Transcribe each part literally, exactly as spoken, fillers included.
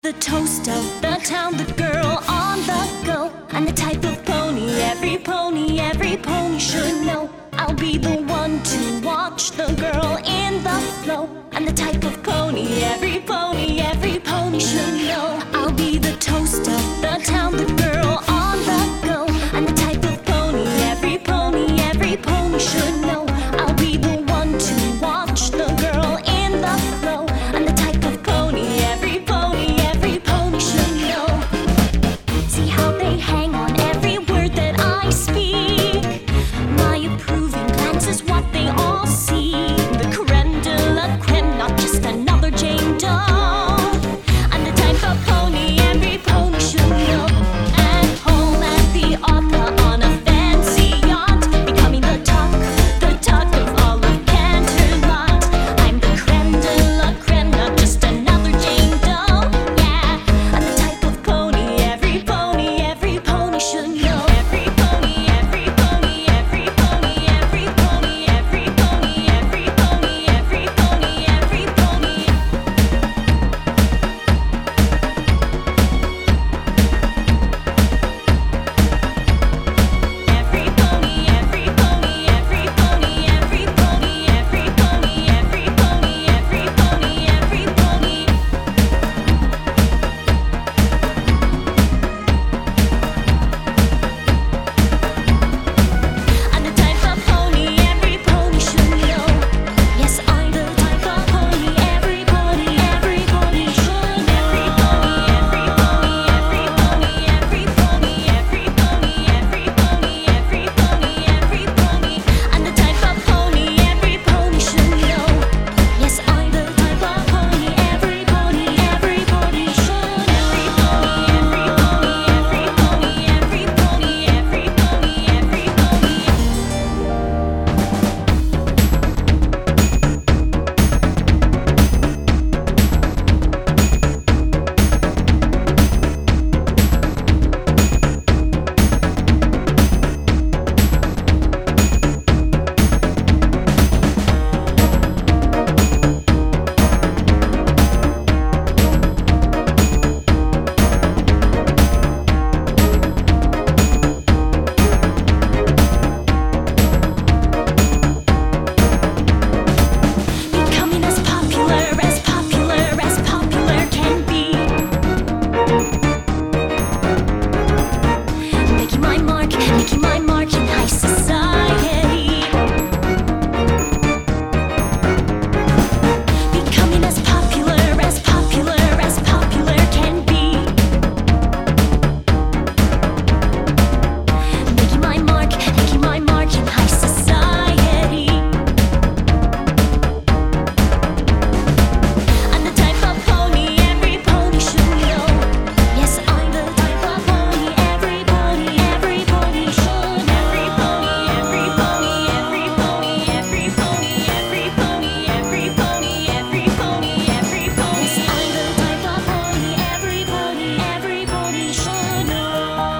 The toast of the town, the girl on the go, and the type of pony every pony, every pony should know. I'll be the one to watch the girl in the flow, and the type of pony every pony, every pony should know. I'll be the toast of the town, the girl on the go, and the type of pony every pony, every pony should know. I'll be the one to watch the girl in the flow, and the type of pony every pony, every pony should know. See how they hang on every word that I speak. My approving glance is what they all see. The creme de la creme, not just another Jane Doe. And the type of pony every pony should know. At home at the opera on a fancy yacht, becoming the talk, the talk of all of Canterlot. I'm the creme de la creme, not just another Jane Doe. Yeah, and the type of pony every pony, every pony should know. Every pony, every pony, every pony, every pony, every pony, every pony, every pony, every pony. Every pony, every pony, every pony, every pony, every pony, every pony, every pony, every pony. And the type of pony every pony should know. Yes, I'm the type of pony every pony, every pony should know. Every pony, every pony, every pony, every pony, every pony, every pony, every pony, every pony. And the type of pony every pony should know. Yes, I'm the type of pony every pony, every pony should know. Every pony, every pony, every pony, every pony, every pony, every pony. Becoming as popular, as popular, as popular can be. Making my mark, making my mark in high society. Becoming as popular, as popular, as popular can be. Making my mark, making my mark in high society. And the type of pony every pony should know. Yes, I'm the type of pony every pony, every pony should know. Every pony, every pony, every pony, every pony, every pony, every pony, every pony, every pony. Yes, I'm the type of pony every pony, every pony should know.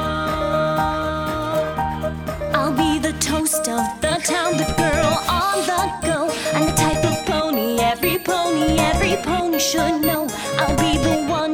I'll be the toast of the town, the girl on the go, and the type of pony every pony, every pony should know. I'll be the one